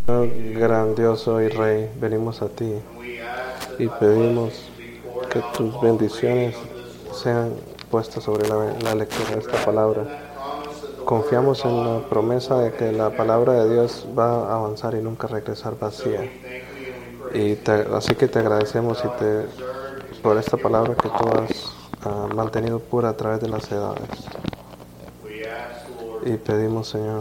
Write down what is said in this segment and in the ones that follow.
Grandioso y Rey, venimos a ti y pedimos que tus bendiciones sean puestas sobre la lectura de esta palabra. Confiamos en la promesa de que la palabra de Dios va a avanzar y nunca regresar vacía. Así que te agradecemos por esta palabra que tú has mantenido pura a través de las edades. Y pedimos, Señor,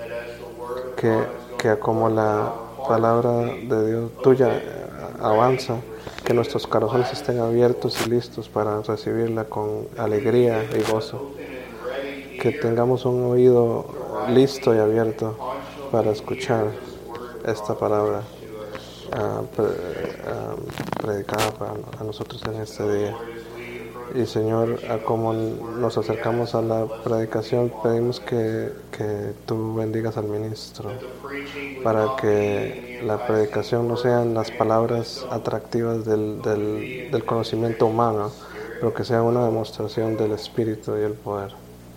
que como la palabra de Dios tuya avanza, que nuestros corazones estén abiertos y listos para recibirla con alegría y gozo. Que tengamos un oído listo y abierto para escuchar esta palabra predicada a nosotros en este día. Y Señor, como nos acercamos a la predicación, pedimos que tú bendigas al ministro, para que la predicación no sean las palabras atractivas del conocimiento humano, pero que sea una demostración del Espíritu y el poder.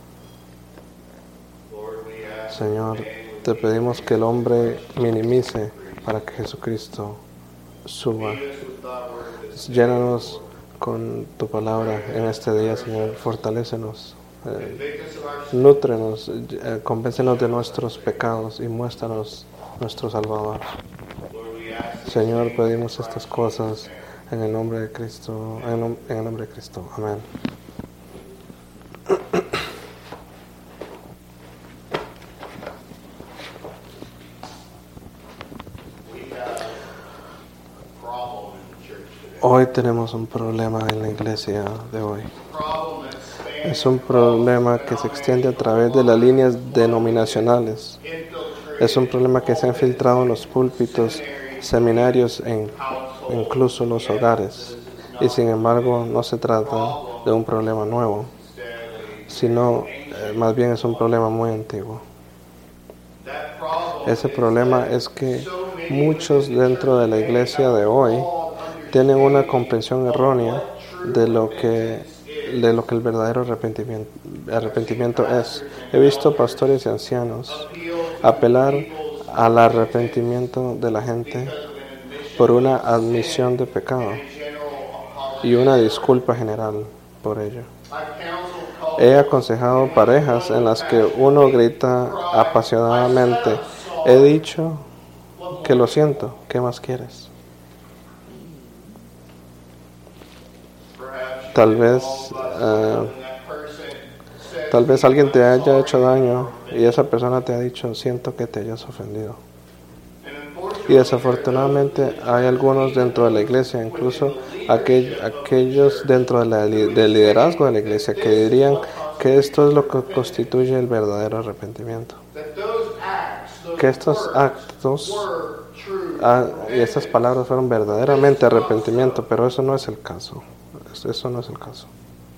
Señor, te pedimos que el hombre minimice para que Jesucristo suba. Llénanos con tu palabra en este día, Señor. Fortalécenos, nútrenos, convéncenos de nuestros pecados y muéstranos nuestro Salvador. Señor, pedimos estas cosas en el nombre de Cristo, en el nombre de Cristo. Amén. Hoy tenemos un problema en la iglesia de hoy. Es un problema que se extiende a través de las líneas denominacionales. Es un problema que se ha infiltrado en los púlpitos, seminarios e incluso los hogares. Y sin embargo no se trata de un problema nuevo, sino más bien es un problema muy antiguo. Ese problema es que muchos dentro de la iglesia de hoy tienen una comprensión errónea de lo que el verdadero arrepentimiento es. He visto pastores y ancianos apelar al arrepentimiento de la gente por una admisión de pecado y una disculpa general por ello. He aconsejado parejas en las que uno grita apasionadamente: he dicho que lo siento, ¿qué más quieres? Tal vez alguien te haya hecho daño y esa persona te ha dicho: siento que te hayas ofendido. Y desafortunadamente hay algunos dentro de la iglesia, incluso aquellos dentro del liderazgo de la iglesia, que dirían que esto es lo que constituye el verdadero arrepentimiento. Que estos actos y estas palabras fueron verdaderamente arrepentimiento, pero eso no es el caso. Eso no es el caso.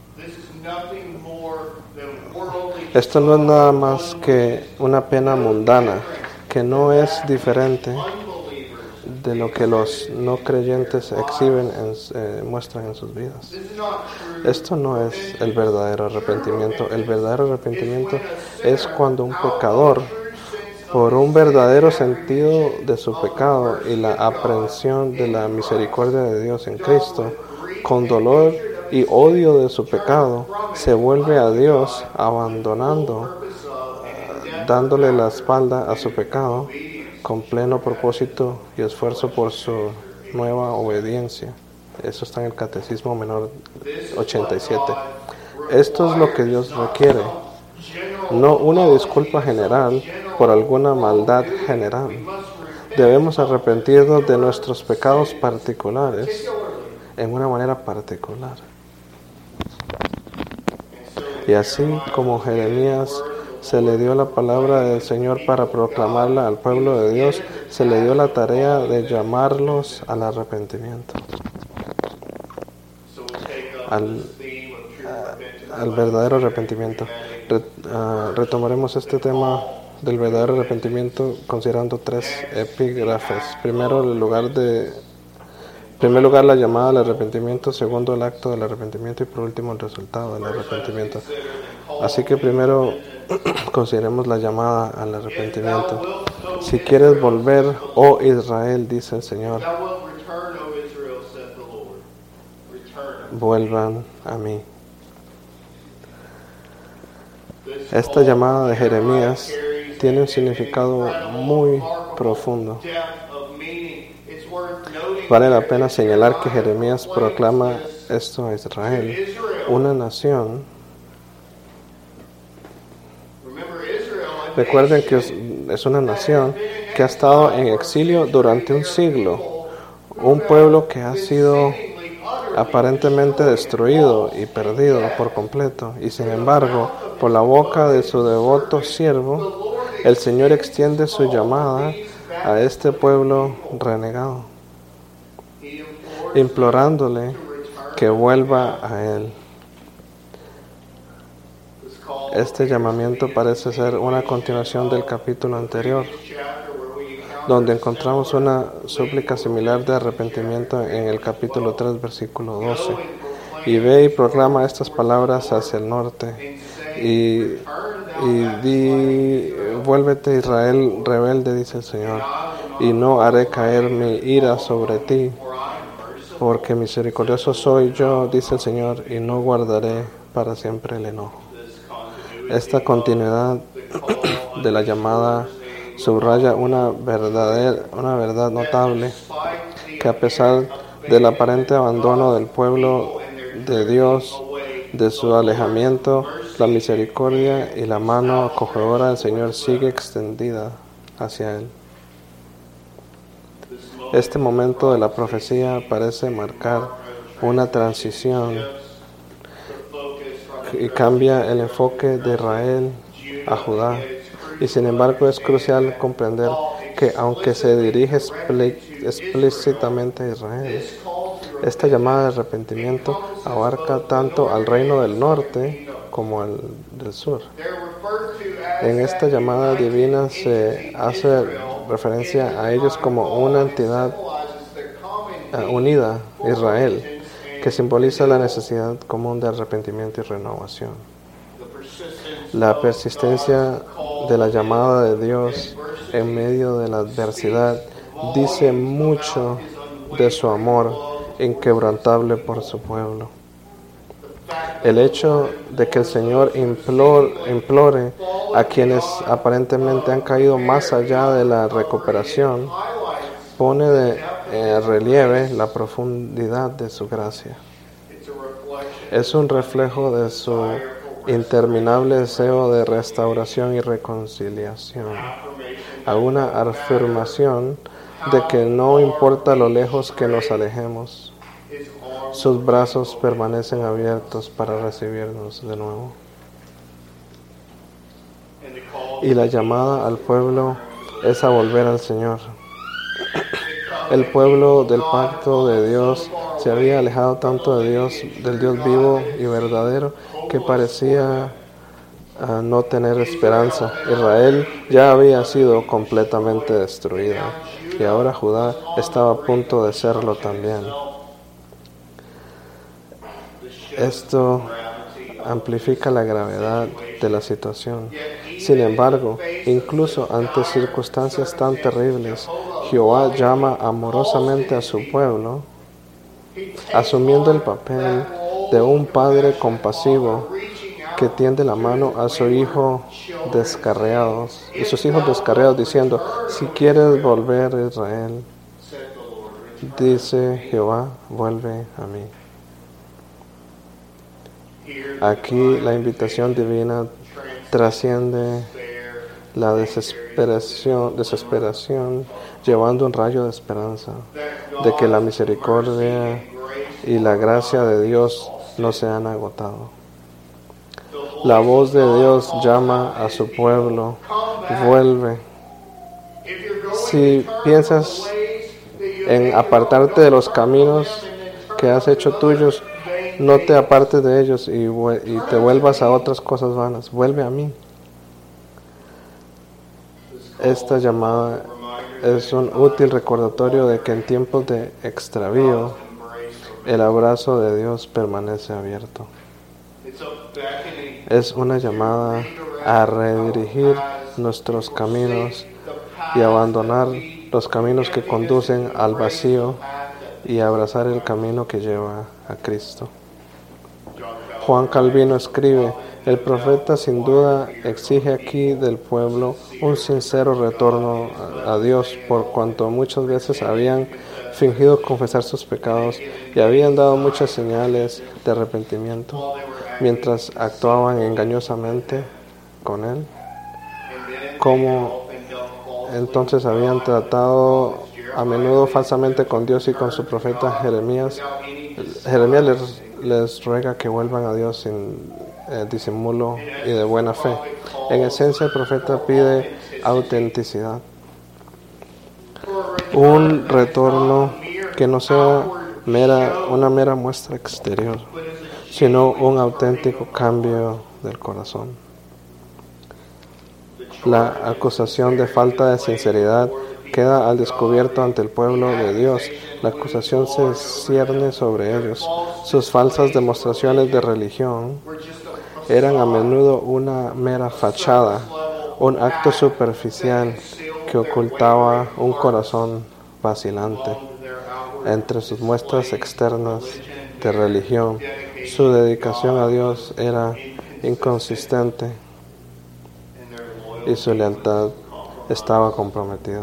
Esto no es nada más que una pena mundana, que no es diferente de lo que los no creyentes muestran en sus vidas. Esto no es el verdadero arrepentimiento. El verdadero arrepentimiento es cuando un pecador, por un verdadero sentido de su pecado y la aprehensión de la misericordia de Dios en Cristo, con dolor y odio de su pecado, se vuelve a Dios, dándole la espalda a su pecado, con pleno propósito y esfuerzo por su nueva obediencia. Eso está en el Catecismo Menor 87. Esto es lo que Dios requiere, no una disculpa general por alguna maldad general. Debemos arrepentirnos de nuestros pecados particulares en una manera particular. Y así como Jeremías se le dio la palabra del Señor para proclamarla al pueblo de Dios, se le dio la tarea de llamarlos al arrepentimiento, al verdadero arrepentimiento. Retomaremos este tema del verdadero arrepentimiento considerando 3 epígrafes. Primero, el lugar de En primer lugar, la llamada al arrepentimiento, segundo, el acto del arrepentimiento y por último, el resultado del arrepentimiento. Así que primero consideremos la llamada al arrepentimiento. Si quieres volver, oh Israel, dice el Señor, vuelvan a mí. Esta llamada de Jeremías tiene un significado muy profundo. Vale la pena señalar que Jeremías proclama esto a Israel, una nación. Recuerden que es una nación que ha estado en exilio durante un siglo, un pueblo que ha sido aparentemente destruido y perdido por completo, y sin embargo, por la boca de su devoto siervo, el Señor extiende su llamada a este pueblo renegado, implorándole que vuelva a Él. Este llamamiento parece ser una continuación del capítulo anterior, donde encontramos una súplica similar de arrepentimiento en el capítulo 3, versículo 12. Y ve y proclama estas palabras hacia el norte, y di, vuélvete Israel rebelde, dice el Señor, y no haré caer mi ira sobre ti, porque misericordioso soy yo, dice el Señor, y no guardaré para siempre el enojo. Esta continuidad de la llamada subraya una verdad notable, que a pesar del aparente abandono del pueblo de Dios, de su alejamiento, la misericordia y la mano acogedora del Señor sigue extendida hacia Él. Este momento de la profecía parece marcar una transición y cambia el enfoque de Israel a Judá. Y sin embargo es crucial comprender que aunque se dirige explícitamente a Israel, esta llamada de arrepentimiento abarca tanto al reino del norte como al del sur. En esta llamada divina se hace referencia a ellos como una entidad unida, Israel, que simboliza la necesidad común de arrepentimiento y renovación. La persistencia de la llamada de Dios en medio de la adversidad dice mucho de su amor inquebrantable por su pueblo. El hecho de que el Señor implore a quienes aparentemente han caído más allá de la recuperación pone de relieve la profundidad de su gracia. Es un reflejo de su interminable deseo de restauración y reconciliación, a una afirmación de que no importa lo lejos que nos alejemos, sus brazos permanecen abiertos para recibirnos de nuevo. Y la llamada al pueblo es a volver al Señor. El pueblo del pacto de Dios se había alejado tanto de Dios, del Dios vivo y verdadero, que parecía no tener esperanza. Israel ya había sido completamente destruida y ahora Judá estaba a punto de serlo también. Esto amplifica la gravedad de la situación. Sin embargo, incluso ante circunstancias tan terribles, Jehová llama amorosamente a su pueblo, asumiendo el papel de un padre compasivo que tiende la mano a su hijo descarriados y sus hijos descarriados, diciendo: si quieres volver, Israel, dice Jehová, vuelve a mí. Aquí la invitación divina trasciende la desesperación, llevando un rayo de esperanza de que la misericordia y la gracia de Dios no se han agotado. La voz de Dios llama a su pueblo: vuelve. Si piensas en apartarte de los caminos que has hecho tuyos, no te apartes de ellos y te vuelvas a otras cosas vanas. Vuelve a mí. Esta llamada es un útil recordatorio de que en tiempos de extravío, el abrazo de Dios permanece abierto. Es una llamada a redirigir nuestros caminos y abandonar los caminos que conducen al vacío y abrazar el camino que lleva a Cristo. Juan Calvino escribe: el profeta sin duda exige aquí del pueblo un sincero retorno a Dios, por cuanto muchas veces habían fingido confesar sus pecados y habían dado muchas señales de arrepentimiento mientras actuaban engañosamente con Él. Como entonces habían tratado a menudo falsamente con Dios y con su profeta Jeremías. Jeremías les ruega que vuelvan a Dios sin disimulo y de buena fe. En esencia, el profeta pide autenticidad, un retorno que no sea una mera muestra exterior, sino un auténtico cambio del corazón. La acusación de falta de sinceridad queda al descubierto ante el pueblo de Dios. La acusación se cierne sobre ellos. Sus falsas demostraciones de religión eran a menudo una mera fachada, un acto superficial que ocultaba un corazón vacilante. Entre sus muestras externas de religión, su dedicación a Dios era inconsistente y su lealtad estaba comprometida.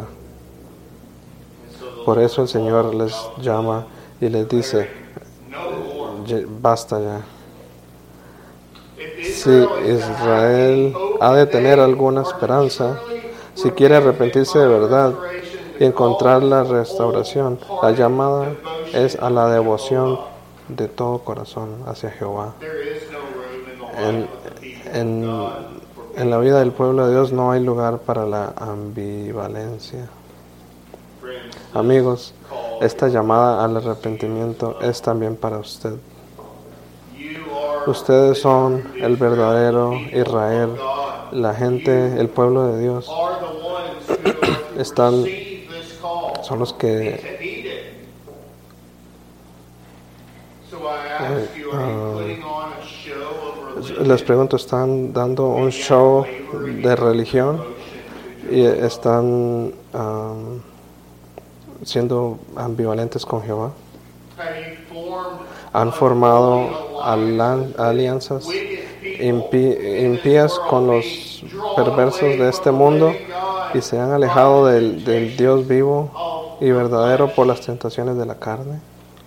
Por eso el Señor les llama y les dice: basta ya. Si Israel ha de tener alguna esperanza, si quiere arrepentirse de verdad y encontrar la restauración, la llamada es a la devoción de todo corazón hacia Jehová. En la vida del pueblo de Dios no hay lugar para la ambivalencia. Amigos, esta llamada al arrepentimiento es también para usted. Ustedes son el verdadero Israel, la gente, el pueblo de Dios. Son los que les pregunto, ¿están dando un show de religión y están siendo ambivalentes con Jehová? ¿Han formado alianzas impías con los perversos de este mundo y se han alejado del Dios vivo y verdadero por las tentaciones de la carne?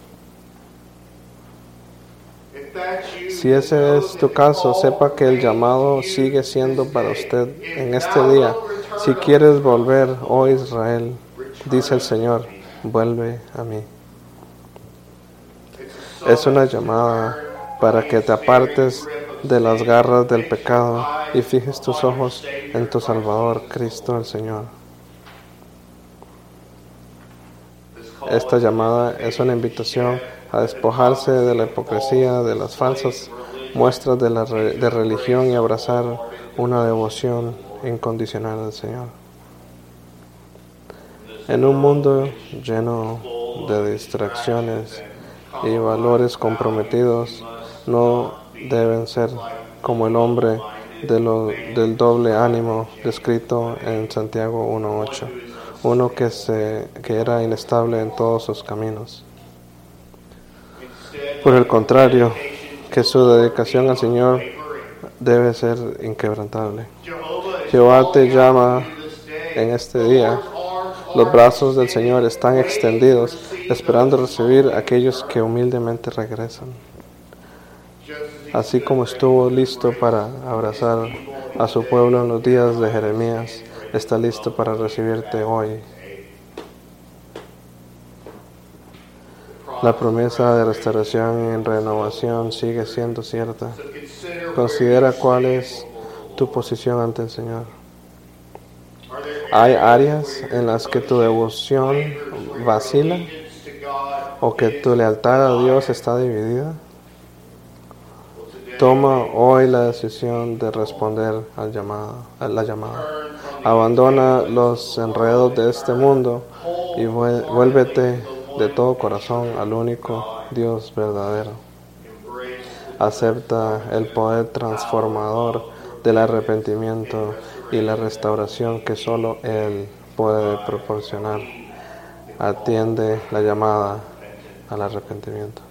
Si ese es tu caso, sepa que el llamado sigue siendo para usted en este día. Si quieres volver, oh Israel, dice el Señor, vuelve a mí. Es una llamada para que te apartes de las garras del pecado y fijes tus ojos en tu Salvador, Cristo el Señor. Esta llamada es una invitación a despojarse de la hipocresía, de las falsas muestras de religión y abrazar una devoción incondicional al Señor. En un mundo lleno de distracciones y valores comprometidos, no deben ser como el hombre del doble ánimo descrito en Santiago 1:8, uno que era inestable en todos sus caminos. Por el contrario, que su dedicación al Señor debe ser inquebrantable. Jehová te llama en este día. Los brazos del Señor están extendidos, esperando recibir a aquellos que humildemente regresan. Así como estuvo listo para abrazar a su pueblo en los días de Jeremías, está listo para recibirte hoy. La promesa de restauración y renovación sigue siendo cierta. Considera cuál es tu posición ante el Señor. ¿Hay áreas en las que tu devoción vacila o que tu lealtad a Dios está dividida? Toma hoy la decisión de responder a la llamada. Abandona los enredos de este mundo y vuélvete de todo corazón al único Dios verdadero. Acepta el poder transformador del arrepentimiento y la restauración que solo Él puede proporcionar. Atiende la llamada al arrepentimiento.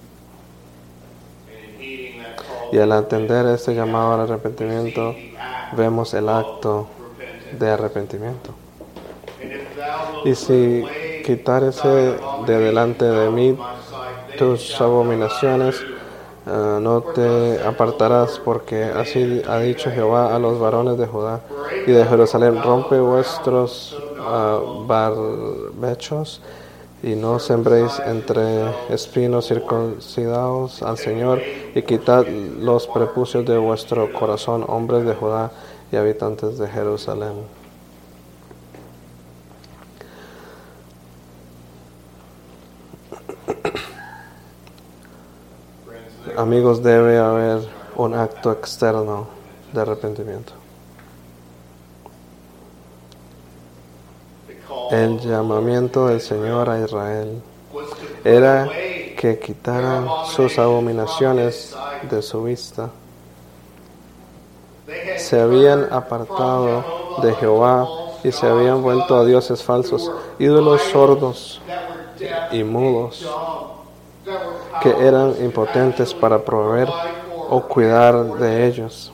Y al atender este llamado al arrepentimiento, vemos el acto de arrepentimiento. Y si quitares de delante de mí tus abominaciones, no te apartarás, porque así ha dicho Jehová a los varones de Judá y de Jerusalén: rompe vuestros barbechos y no sembréis entre espinos, circuncidaos al Señor y quitad los prepucios de vuestro corazón, hombres de Judá y habitantes de Jerusalén. Amigos, debe haber un acto externo de arrepentimiento. El llamamiento del Señor a Israel era que quitaran sus abominaciones de su vista. Se habían apartado de Jehová y se habían vuelto a dioses falsos, ídolos sordos y mudos, que eran impotentes para proveer o cuidar de ellos.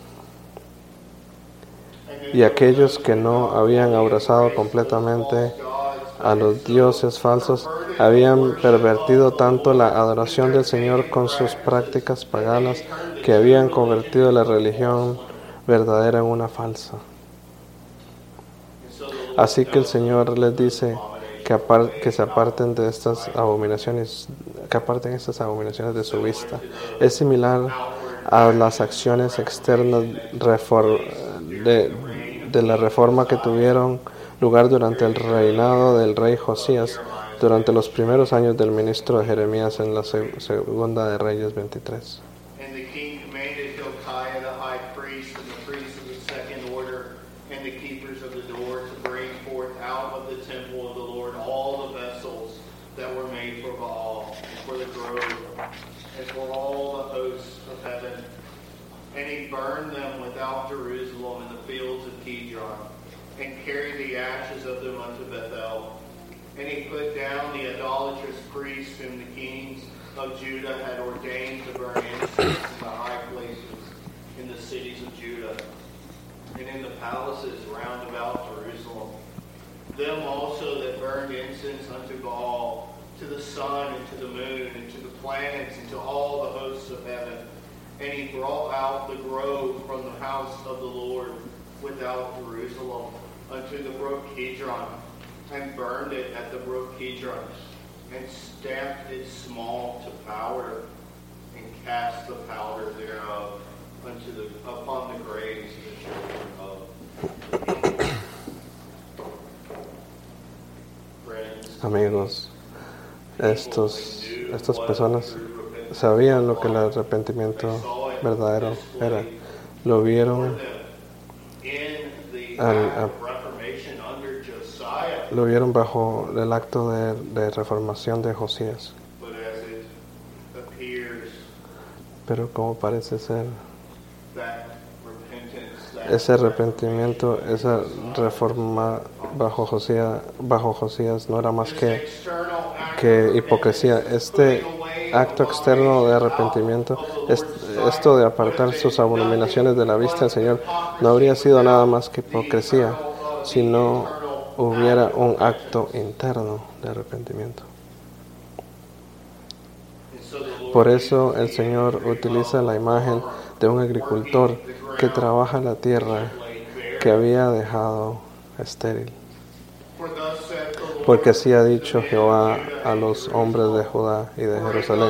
Y aquellos que no habían abrazado completamente a los dioses falsos habían pervertido tanto la adoración del Señor con sus prácticas paganas que habían convertido la religión verdadera en una falsa. Así que el Señor les dice que se aparten de estas abominaciones, que aparten estas abominaciones de su vista. Es similar a las acciones externas de la reforma que tuvieron lugar durante el reinado del rey Josías, durante los primeros años del ministro de Jeremías en la segunda de Reyes 23. And he burned them without Jerusalem in the fields of Kidron, and carried the ashes of them unto Bethel. And he put down the idolatrous priests whom the kings of Judah had ordained to burn incense in the high places in the cities of Judah, and in the palaces round about Jerusalem. Them also that burned incense unto Baal, to the sun, and to the moon, and to the planets, and to all the hosts of heaven. And he brought out the grove from the house of the Lord without Jerusalem unto the brook Kidron, and burned it at the brook Kidron, and stamped it small to powder, and cast the powder thereof upon the graves of the children of friends. Amigos, estas personas sabían lo que el arrepentimiento verdadero era. Lo vieron bajo el acto de reformación de Josías. Pero como parece ser, ese arrepentimiento, esa reforma bajo Josías no era más que hipocresía. Este acto externo de arrepentimiento, esto de apartar sus abominaciones de la vista del Señor, no habría sido nada más que hipocresía si no hubiera un acto interno de arrepentimiento. Por eso el Señor utiliza la imagen de un agricultor que trabaja la tierra que había dejado estéril. Porque así ha dicho Jehová a los hombres de Judá y de Jerusalén: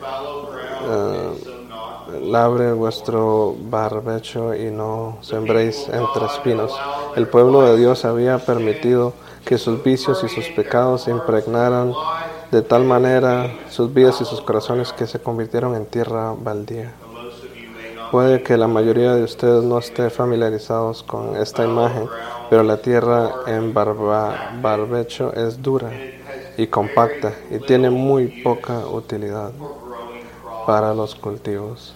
labre vuestro barbecho y no sembréis entre espinos. El pueblo de Dios había permitido que sus vicios y sus pecados impregnaran de tal manera sus vidas y sus corazones que se convirtieron en tierra baldía. Puede que la mayoría de ustedes no esté familiarizados con esta imagen, pero la tierra en barbecho es dura y compacta y tiene muy poca utilidad para los cultivos.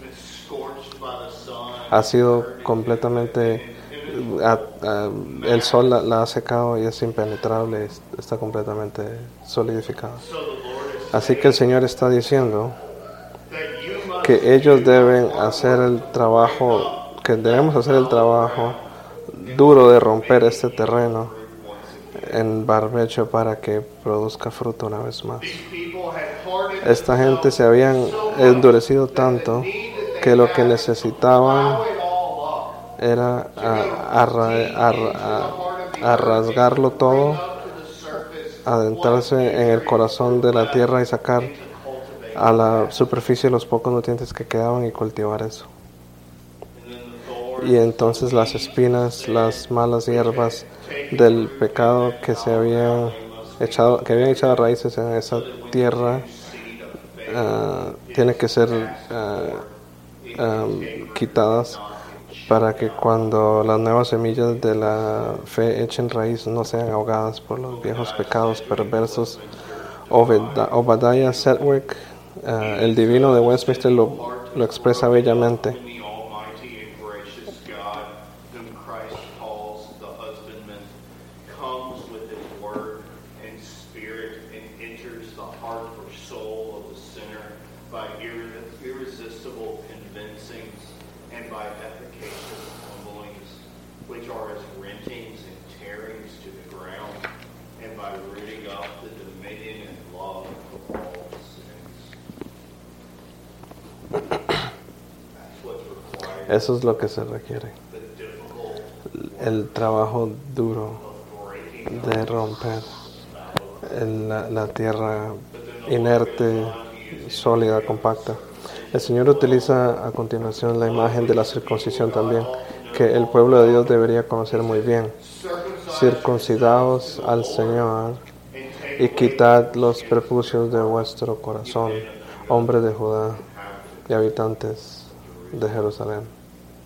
Ha sido completamente, el sol la ha secado y es impenetrable, está completamente solidificada. Así que el Señor está diciendo que ellos deben hacer el trabajo, que debemos hacer el trabajo duro de romper este terreno en barbecho para que produzca fruto una vez más. Esta gente se habían endurecido tanto que lo que necesitaban era a rasgarlo todo, adentrarse en el corazón de la tierra y sacar a la superficie los pocos nutrientes que quedaban y cultivar eso. Y entonces las espinas, las malas hierbas del pecado que habían echado raíces en esa tierra, tienen que ser quitadas para que cuando las nuevas semillas de la fe echen raíz no sean ahogadas por los viejos pecados perversos. Obadiah Sedgwick, el divino de Westminster, lo expresa bellamente. Eso es lo que se requiere. El trabajo duro de romper la tierra inerte, sólida, compacta. El Señor utiliza a continuación la imagen de la circuncisión también, que el pueblo de Dios debería conocer muy bien. Circuncidaos al Señor y quitad los prepucios de vuestro corazón, hombres de Judá y habitantes de Jerusalén.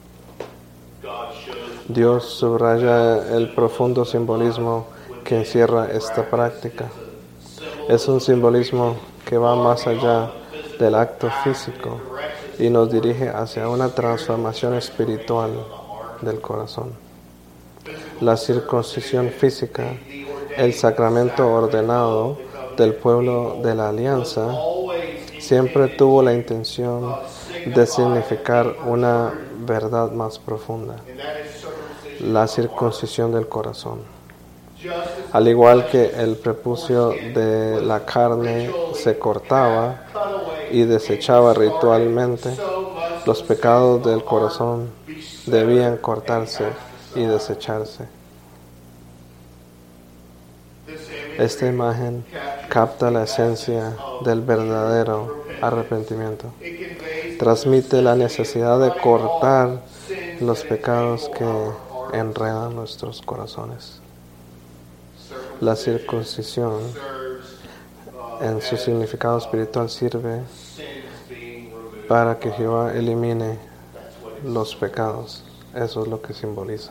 Dios subraya el profundo simbolismo que encierra esta práctica. Es un simbolismo que va más allá del acto físico y nos dirige hacia una transformación espiritual del corazón. La circuncisión física, el sacramento ordenado del pueblo de la alianza, siempre tuvo la intención de significar una verdad más profunda: la circuncisión del corazón. Al igual que el prepucio de la carne se cortaba y desechaba ritualmente, los pecados del corazón debían cortarse y desecharse. Esta imagen capta la esencia del verdadero arrepentimiento. Transmite la necesidad de cortar los pecados que enredan nuestros corazones. La circuncisión, en su significado espiritual, sirve para que Jehová elimine los pecados. Eso es lo que simboliza.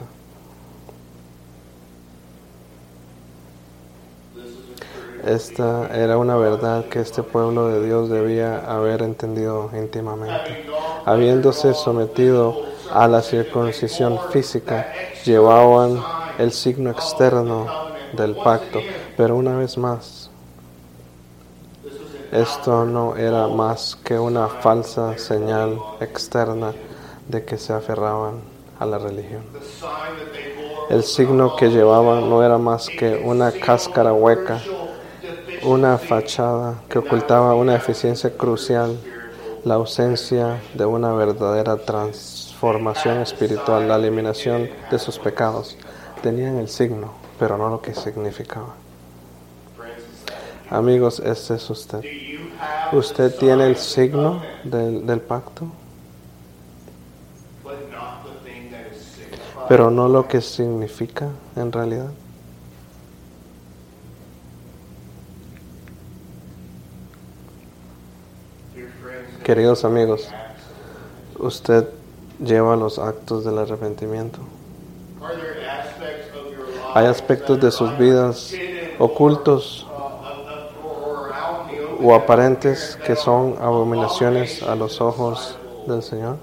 Esta era una verdad que este pueblo de Dios debía haber entendido íntimamente. Habiéndose sometido a la circuncisión física, llevaban el signo externo del pacto, pero una vez más, esto no era más que una falsa señal externa de que se aferraban a la religión. El signo que llevaban no era más que una cáscara hueca, una fachada que ocultaba una eficiencia crucial, la ausencia de una verdadera transformación espiritual, la eliminación de sus pecados. Tenían el signo, pero no lo que significaba. Amigos, este es usted. ¿Usted tiene el signo del pacto? Pero no lo que significa en realidad. Queridos amigos, usted lleva los actos del arrepentimiento. Are there aspects of your life Hay aspectos de sus vidas ocultos or out in the open o aparentes que son abominaciones a los ojos del Señor?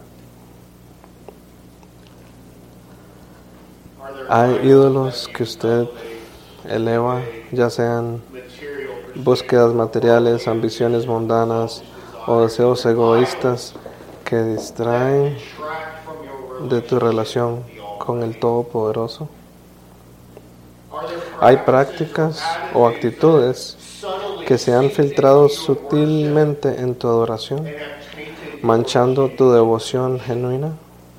Hay ídolos que usted eleva, ya sean material búsquedas materiales, ambiciones mundanas o deseos egoístas que distraen track from your de tu relación con el Todopoderoso. Are there Hay prácticas o actitudes subtly que se han filtrado sutilmente en tu adoración, have tainted manchando tu devoción genuina.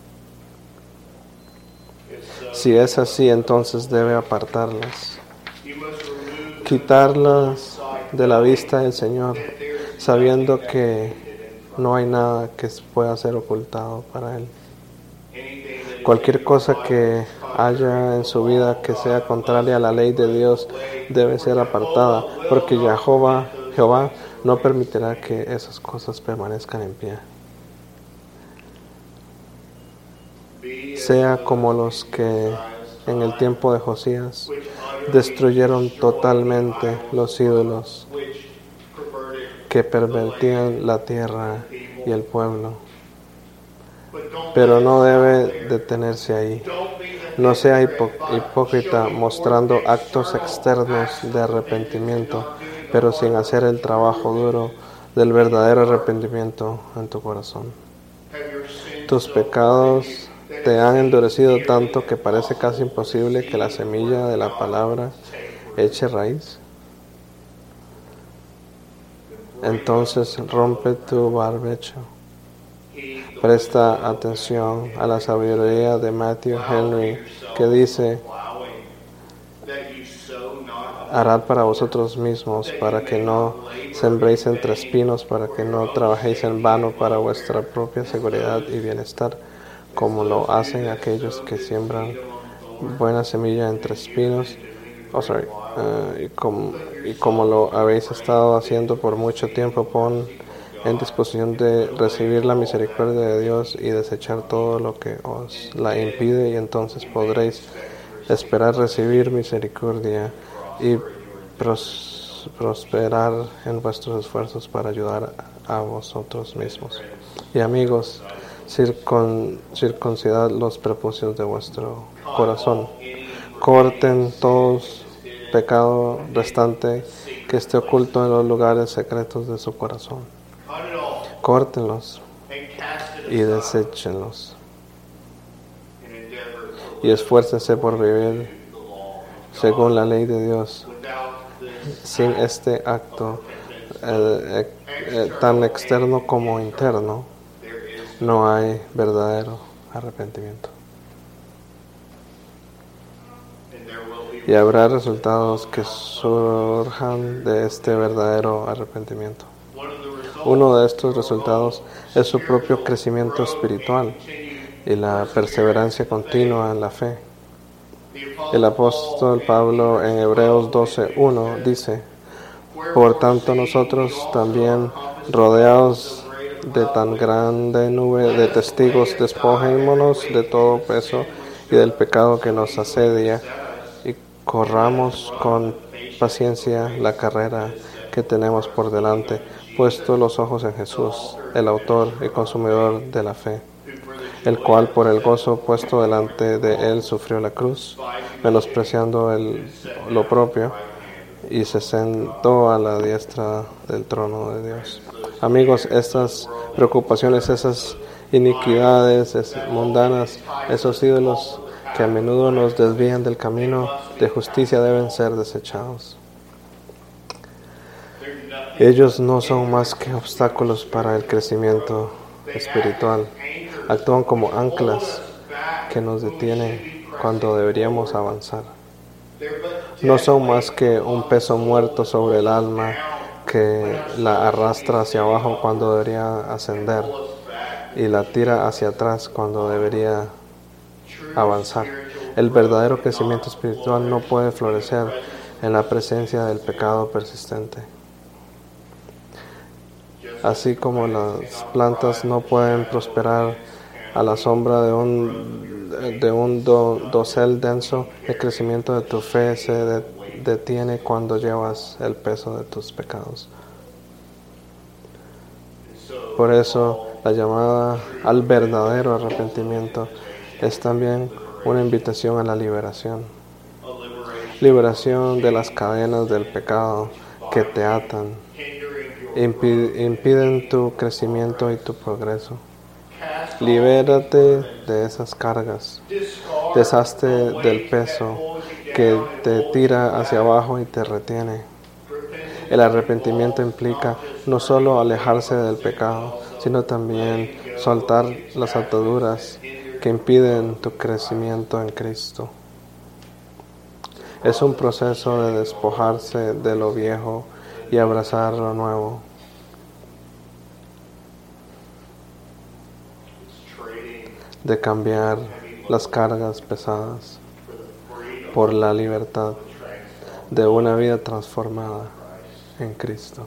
Si es así, entonces debe apartarlas, you must remove quitarlas de la vista del Señor, sabiendo que no hay nada que pueda ser ocultado para Él. anything that Cualquier cosa que haya en su vida que sea contraria a la ley de Dios debe ser apartada, porque Jehová no permitirá que esas cosas permanezcan en pie. Sea como los que en el tiempo de Josías destruyeron totalmente los ídolos which perverted, que pervertían la tierra y el pueblo. but don't Pero no debe detenerse ahí. don't be the No sea hipócrita mostrando actos externos de arrepentimiento, pero sin hacer el trabajo duro del verdadero arrepentimiento en tu corazón. have your sins Tus pecados te han endurecido tanto que parece casi imposible que la semilla de la palabra eche raíz. Entonces rompe tu barbecho. Presta atención a la sabiduría de Matthew Henry, que dice: plowing that you sow not harad para vosotros mismos, para que no sembréis entre espinos, para que no trabajéis en vano para vuestra propia seguridad y bienestar, como lo hacen aquellos que siembran buena semilla entre espinos. Y como lo habéis estado haciendo por mucho tiempo, pon en disposición de recibir la misericordia de Dios y desechar todo lo que os la impide, y entonces podréis esperar recibir misericordia y prosperar en vuestros esfuerzos para ayudar a vosotros mismos. Y amigos, circuncidad los prepucios de vuestro corazón. Corten todos pecado restante que esté oculto en los lugares secretos de su corazón. cut it off Córtenlos and cast it y deséchenlos. and endeavor Y esfuércense por vivir the law según la ley de Dios. without this Sin este acto tan externo como interno, there is no hay verdadero arrepentimiento. and there will be Y habrá resultados que surjan de este verdadero arrepentimiento. one of the results Uno de estos resultados es su propio crecimiento espiritual y la perseverancia continua en la fe. El apóstol Pablo en Hebreos 12:1 dice: por tanto nosotros también, rodeados de tan grande nube de testigos, despojémonos de todo peso y del pecado que nos asedia, y corramos con paciencia la carrera que tenemos por delante, puesto los ojos en Jesús, el autor y consumidor de la fe, el cual por el gozo puesto delante de él sufrió la cruz, menospreciando lo propio, y se sentó a la diestra del trono de Dios. Amigos, estas preocupaciones, esas iniquidades mundanas, esos ídolos que a menudo nos desvían del camino de justicia deben ser desechados. Ellos no son más que obstáculos para el crecimiento espiritual. Actúan como anclas que nos detienen cuando deberíamos avanzar. No son más que un peso muerto sobre el alma que la arrastra hacia abajo cuando debería ascender y la tira hacia atrás cuando debería avanzar. El verdadero crecimiento espiritual no puede florecer en la presencia del pecado persistente. Así como las plantas no pueden prosperar a la sombra de un dosel denso, el crecimiento de tu fe se detiene cuando llevas el peso de tus pecados. Por eso, la llamada al verdadero arrepentimiento es también una invitación a la liberación. Liberación de las cadenas del pecado que te atan, impiden tu crecimiento y tu progreso. Libérate de esas cargas. Deshazte del peso que te tira hacia abajo y te retiene. El arrepentimiento implica no solo alejarse del pecado, sino también soltar las ataduras que impiden tu crecimiento en Cristo. Es un proceso de despojarse de lo viejo y abrazar lo nuevo. De cambiar las cargas pesadas por la libertad de una vida transformada en Cristo.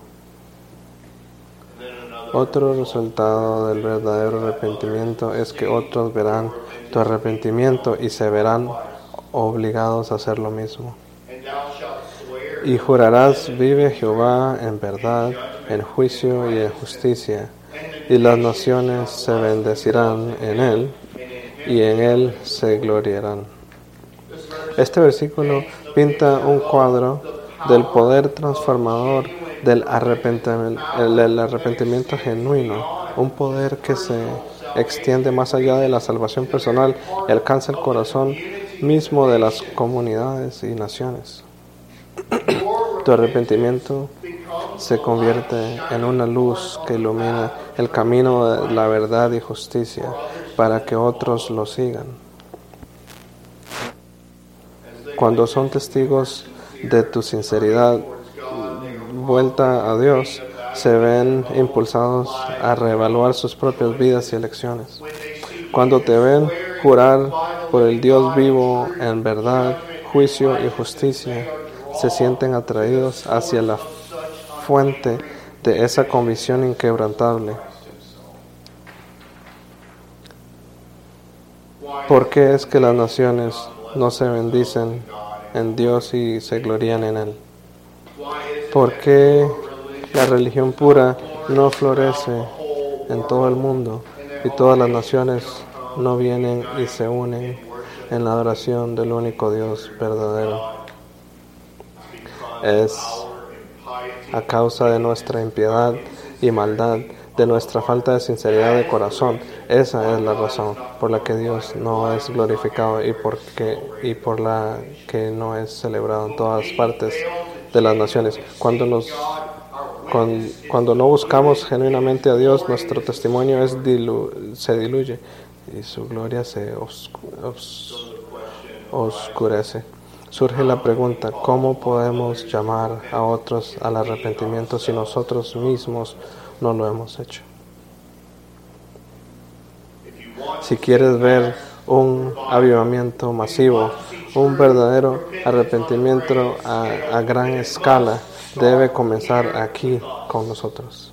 Otro resultado del verdadero arrepentimiento es que otros verán tu arrepentimiento y se verán obligados a hacer lo mismo. Y jurarás: vive Jehová en verdad, en juicio y en justicia, y las naciones se bendecirán en él, y en él se gloriarán. Este versículo pinta un cuadro del poder transformador del arrepentimiento genuino, un poder que se extiende más allá de la salvación personal y alcanza el corazón mismo de las comunidades y naciones. Tu arrepentimiento se convierte en una luz que ilumina el camino de la verdad y justicia para que otros lo sigan. Cuando son testigos de tu sinceridad vuelta a Dios, se ven impulsados a reevaluar sus propias vidas y elecciones. Cuando te ven jurar por el Dios vivo en verdad, juicio y justicia, se sienten atraídos hacia la fuente de esa convicción inquebrantable. ¿Por qué es que las naciones no se bendicen en Dios y se glorían en Él? ¿Por qué la religión pura no florece en todo el mundo y todas las naciones no vienen y se unen en la adoración del único Dios verdadero? Es a causa de nuestra impiedad y maldad, de nuestra falta de sinceridad de corazón. Esa es la razón por la que Dios no es glorificado y por la que no es celebrado en todas partes de las naciones. Cuando no buscamos genuinamente a Dios, nuestro testimonio se diluye y su gloria se oscurece. Surge la pregunta: ¿cómo podemos llamar a otros al arrepentimiento si nosotros mismos no lo hemos hecho? Si quieres ver un avivamiento masivo, un verdadero arrepentimiento a gran escala, debe comenzar aquí con nosotros.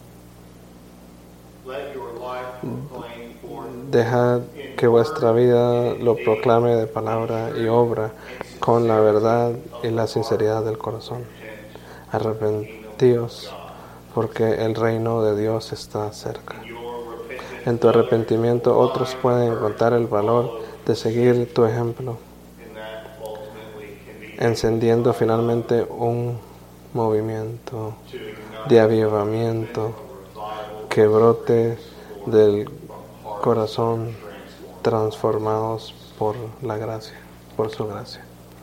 Dejad que vuestra vida lo proclame de palabra y obra con la verdad y la sinceridad del corazón. Arrepentíos, porque el reino de Dios está cerca. En tu arrepentimiento otros pueden encontrar el valor de seguir tu ejemplo, encendiendo finalmente un movimiento de avivamiento que brote del corazón transformados por la gracia, por su gracia.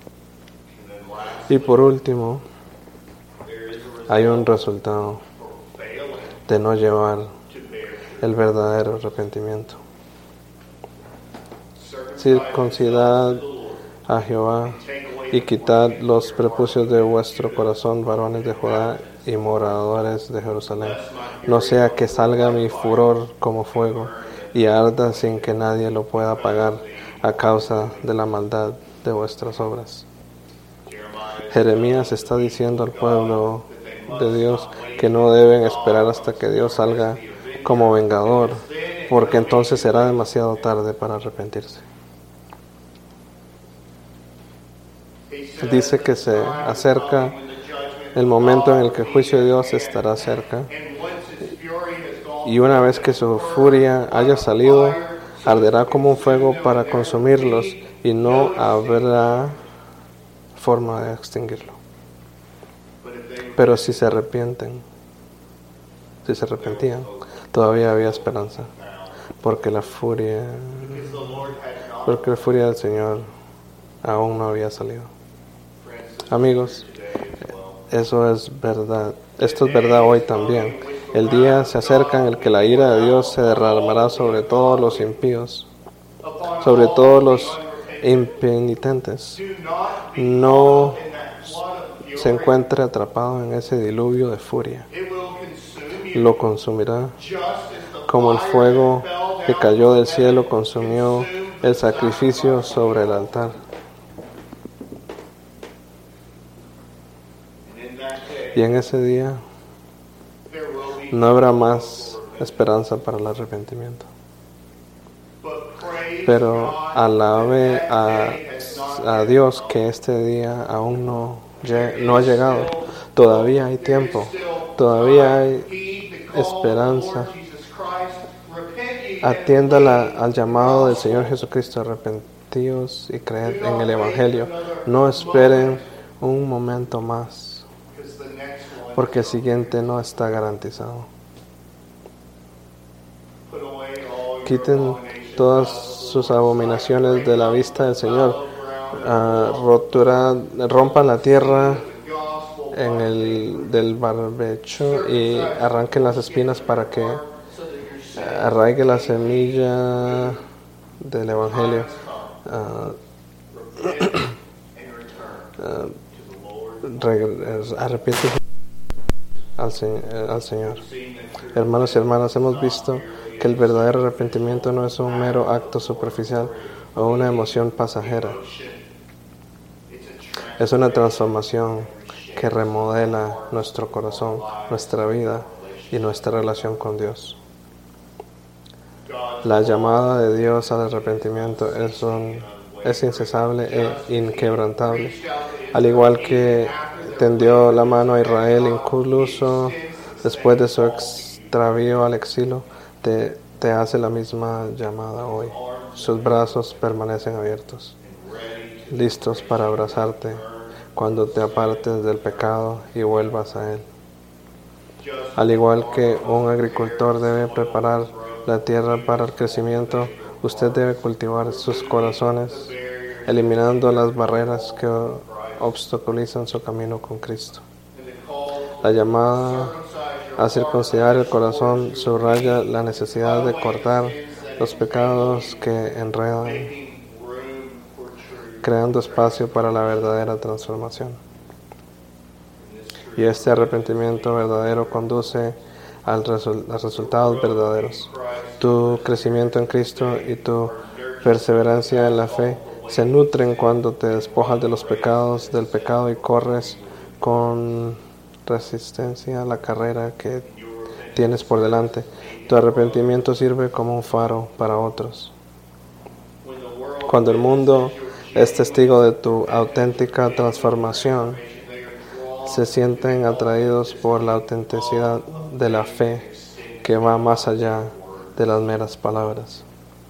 Y por último, hay un resultado de no llevar el verdadero arrepentimiento. Circuncidad a Jehová y quitad los prepucios de vuestro corazón, varones de Judá y moradores de Jerusalén. No sea que salga mi furor como fuego y arda sin que nadie lo pueda apagar a causa de la maldad de vuestras obras. Jeremías está diciendo al pueblo de Dios que no deben esperar hasta que Dios salga como vengador porque entonces será demasiado tarde para arrepentirse. Dice que se acerca el momento en el que el juicio de Dios estará cerca, y una vez que su furia haya salido, arderá como un fuego para consumirlos, y no habrá forma de extinguirlo. Pero si se arrepentían, todavía había esperanza, porque la furia del Señor aún no había salido. Amigos, eso es verdad. Esto es verdad hoy también. El día se acerca en el que la ira de Dios se derramará sobre todos los impíos, sobre todos los impenitentes. No se encuentre atrapado en ese diluvio de furia. Lo consumirá, como el fuego que cayó del cielo consumió el sacrificio sobre el altar. Y en ese día no habrá más esperanza para el arrepentimiento. Pero alabe a Dios que este día aún no ha llegado. Todavía hay tiempo, todavía hay esperanza. Atienda al llamado del Señor Jesucristo, arrepentíos y creed en el Evangelio. No esperen un momento más, porque el siguiente no está garantizado. Quiten todas sus abominaciones de la vista del Señor. Rompan la tierra del barbecho y arranquen las espinas para que arraigue la semilla del Evangelio. Arrepiéntese al Señor. Hermanos y hermanas, hemos visto que el verdadero arrepentimiento no es un mero acto superficial o una emoción pasajera. Es una transformación que remodela nuestro corazón, nuestra vida y nuestra relación con Dios. La llamada de Dios al arrepentimiento es incesable e inquebrantable. Al igual que tendió la mano a Israel incluso después de su extravío al exilio, te hace la misma llamada hoy. Sus brazos permanecen abiertos, listos para abrazarte cuando te apartes del pecado y vuelvas a Él. Al igual que un agricultor debe preparar la tierra para el crecimiento, usted debe cultivar sus corazones, eliminando las barreras que obstaculizan su camino con Cristo. La llamada a circuncidar el corazón subraya la necesidad de cortar los pecados que enredan, creando espacio para la verdadera transformación. Y este arrepentimiento verdadero conduce a resultados verdaderos. Tu crecimiento en Cristo y tu perseverancia en la fe se nutren cuando te despojas de los pecados, del pecado, y corres con resistencia a la carrera que tienes por delante. Tu arrepentimiento sirve como un faro para otros. Cuando el mundo es testigo de tu auténtica transformación, se sienten atraídos por la autenticidad de la fe que va más allá de las meras palabras.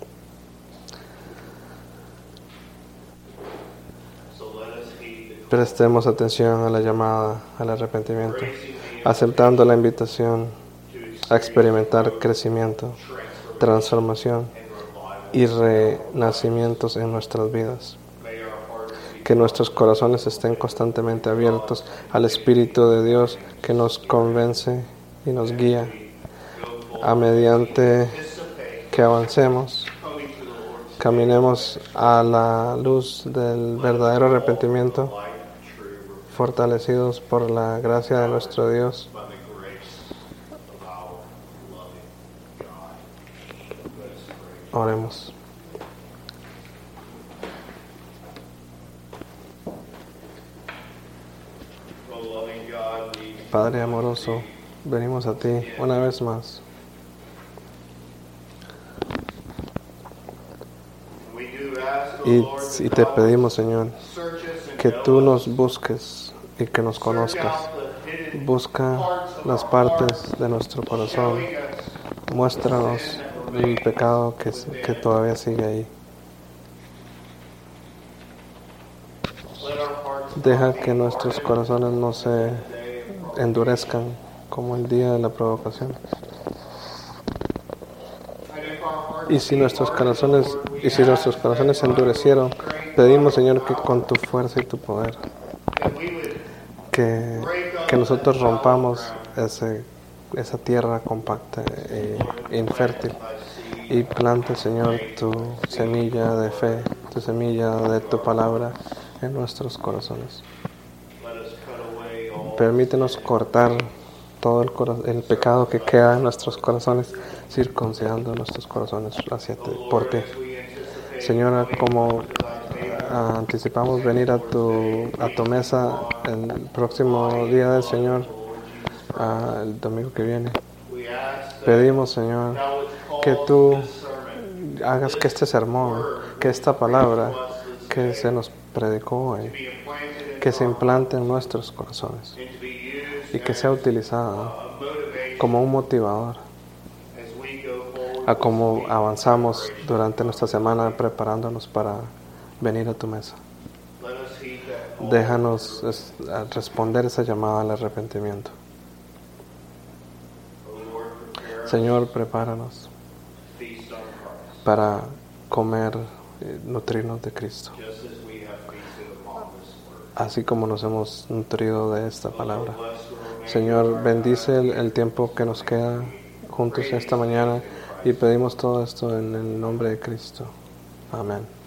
Prestemos atención a la llamada al arrepentimiento, aceptando la invitación a experimentar crecimiento, transformación y renacimientos en nuestras vidas. Que nuestros corazones estén constantemente abiertos al Espíritu de Dios que nos convence y nos guía a mediante que avancemos. Caminemos a la luz del verdadero arrepentimiento, fortalecidos por la gracia de nuestro Dios. Oremos. Padre amoroso, venimos a ti una vez más. Y te pedimos, Señor, que tú nos busques y que nos conozcas. Busca las partes de nuestro corazón. Muéstranos el pecado que todavía sigue ahí. Deja que nuestros corazones no se endurezcan como el día de la provocación. Y si nuestros corazones se endurecieron, pedimos, Señor, que con tu fuerza y tu poder, que nosotros rompamos esa tierra compacta e infértil y plante, Señor, tu semilla de fe, tu semilla de tu palabra en nuestros corazones. Permítenos cortar todo el pecado que queda en nuestros corazones, circuncidando nuestros corazones hacia ti, por ti. Señora, como anticipamos venir a tu mesa el próximo día del Señor, el domingo que viene, pedimos, Señor, que tú hagas que este sermón, que esta palabra que se nos predicó hoy, que se implante en nuestros corazones y que sea utilizada como un motivador a cómo avanzamos durante nuestra semana preparándonos para venir a tu mesa. Déjanos responder esa llamada al arrepentimiento. Señor, prepáranos para comer, nutrirnos de Cristo, así como nos hemos nutrido de esta palabra. Señor, bendice el tiempo que nos queda juntos esta mañana y pedimos todo esto en el nombre de Cristo. Amén.